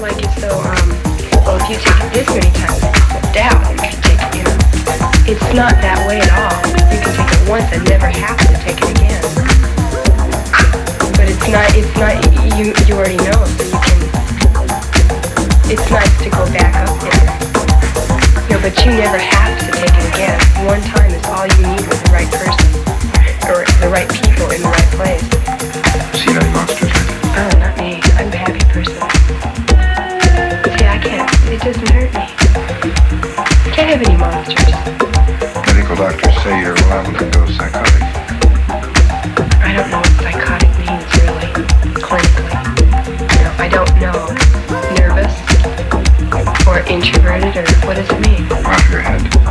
like as though, well, if you take it this many times, down, you can take it, you know. It's not that way at all. You can take it once and never have to take it again. But it's not, you already know, so you can, it's nice to go back up there. You know, but you never have to take it again. One time is all you need with the right person, or the right people in the right place. Seen any monsters lately? Oh, not me. I'm a happy person. See, I can't. It doesn't hurt me. Can't have any monsters. Medical doctors say you're liable to go psychotic. I don't know what psychotic means, really, clinically. You know, I don't know. Nervous? Or introverted? Or what does it mean? Off your head.